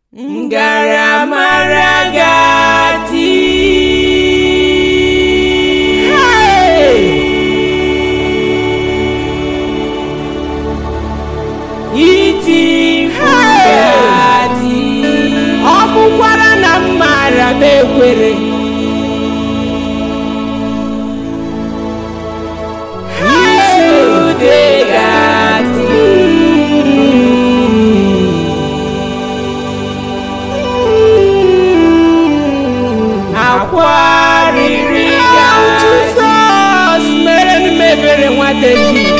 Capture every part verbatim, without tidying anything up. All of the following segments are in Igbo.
Ngaramaragati. Hey! Iti fugati. Ọbụkwara na mmara m ekwere. David,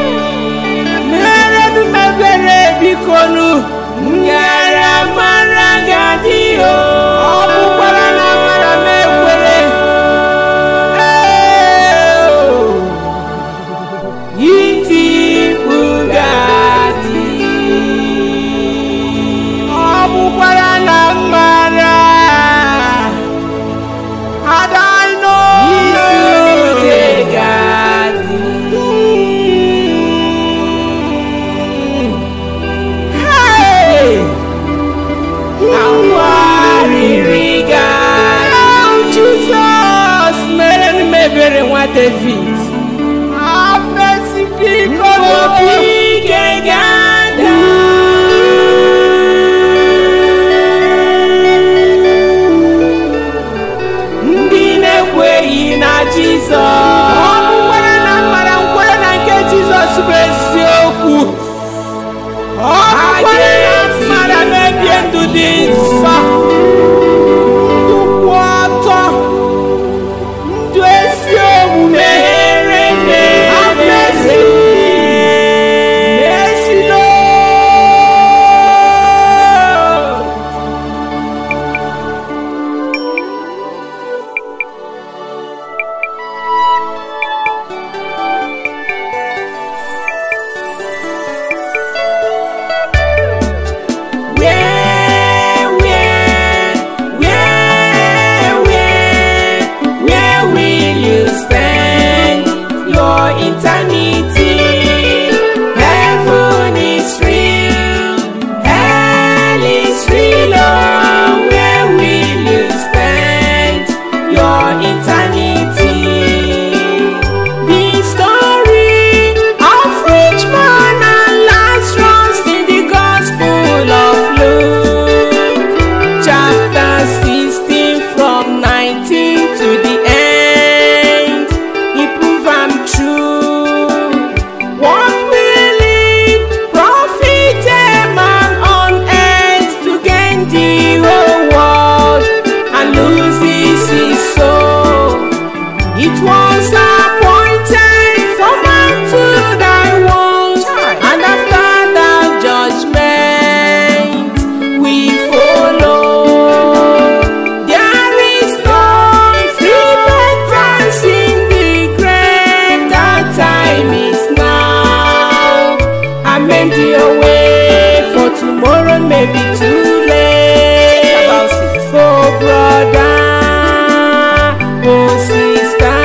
mere du mebere bikonu ngaramaragati o ọbụkwara na mara m ekwere iti bugati ọbụkwara na mara adaino David, have mercy, because Ndine kweyi na Jesus. Ọbụkwara na mara nkwere na nke Jesus bụ eziokwu. Ọbụkwara na mara mebie ndụ dị nsọ. Tukwu ọtọ. Ndụ ezi omume. Have mercy. Mercy, Lord. Where, where, where, where, where will you spend your eternity? Heaven is real, hell is real. Oh, where will you spend your eternity? The story of rich man and Lazarus in the Gospel of Luke, chapter sixteen from nineteen to the end. He prove am true. What will it profit a man on earth to gain the whole world and loses his soul? It was appointed for man to die once, and after that judgment we follow. There is no repentance in the grave. That time is now. Amend your way, for tomorrow may be too late. Oh brother, oh sister,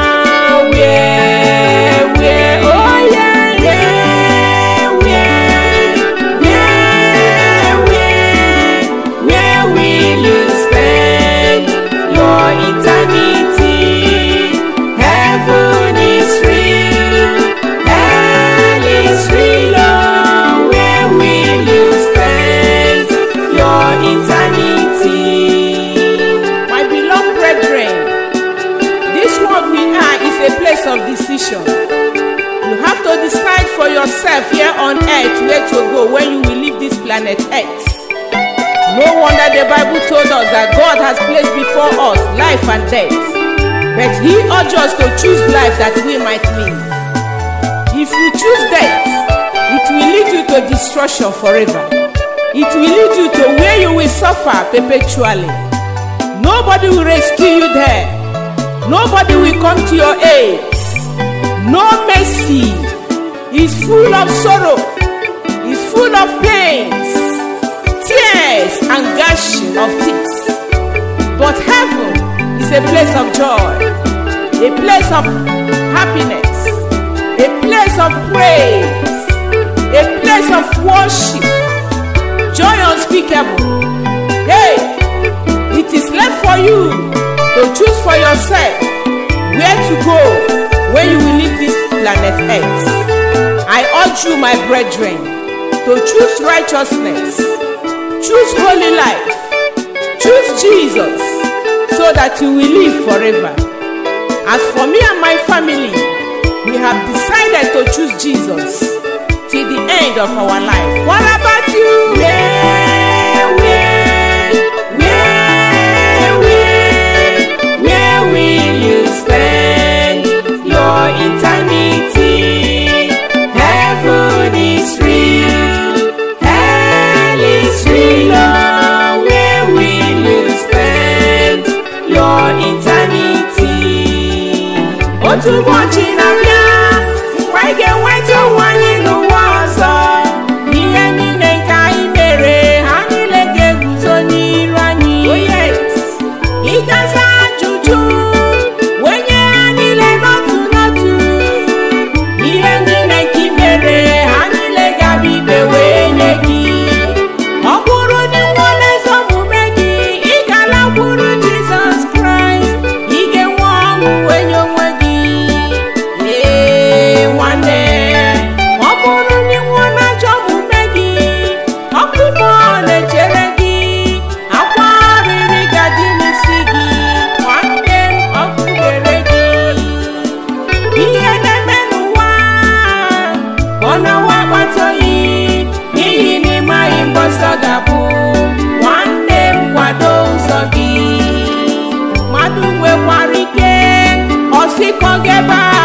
where, where, oh yeah, yeah, where, where, where, where will you spend your eternity? Heaven is real, hell is real. Oh, where will you spend your eternity? My beloved brethren, this world we are is a place of decision. You have to decide for yourself here on earth where to go when you will leave this planet earth. No wonder the Bible told us that God has placed before us life and death, but He urged us to choose life that we might live. If you choose death, it will lead you to destruction forever. It will lead you to where you will suffer perpetually. Nobody will rescue you there. Nobody will come to your aid. No mercy. Is full of sorrow. Is full of pains, tears, and gushing of tears. But heaven is a place of joy, a place of happiness, a place of praise, a place of worship, joy unspeakable, for you to choose for yourself where to go when you will leave this planet Earth. I urge you, my brethren, to choose righteousness, choose holy life, choose Jesus, so that you will live forever. As for me and my family, we have decided to choose Jesus till the end of our life. What about you? Where, where, where, where, where will you spend your eternity? Heaven is real, hell is real. Oh, where will you spend your eternity? Otu ụbọchị na-abịa mgbe anyị ga-enweta onwe anyị n'ụwa ọzọ. Ihe niile nke anyị mere, ha niile ga-eguzo n'iru anyị. Oh yes, ịgaza ajụjụ wee nye ha niile n'otu n'otu. Ihe niile nke i mere, ha niile ga-abịa ikpe wee nye gị. Ọ bụrụ na ị nwere ezi omume gị, ị ga-alakwuru Jizọs Kraịst. Ị ga-enwe ọṅụ wee nye onwe gị. Ee, nwanne, ọ bụrụ na ị nwere ajọ omume gị, ọkpụkpọ na-echere gị, akwa arịrị ga-adị n'isi gị. Nwanne m, ọ gụnyere gị. Ihe na-eme n'ụwa ọ na-awa akpata oyi, n'ihi na ị maghị mgbe ọsọ ga-abụ. Nwanne m, kwado ụzọ gị. Mmadụ nwekwara ike ọ sị ka ọ ga-ebe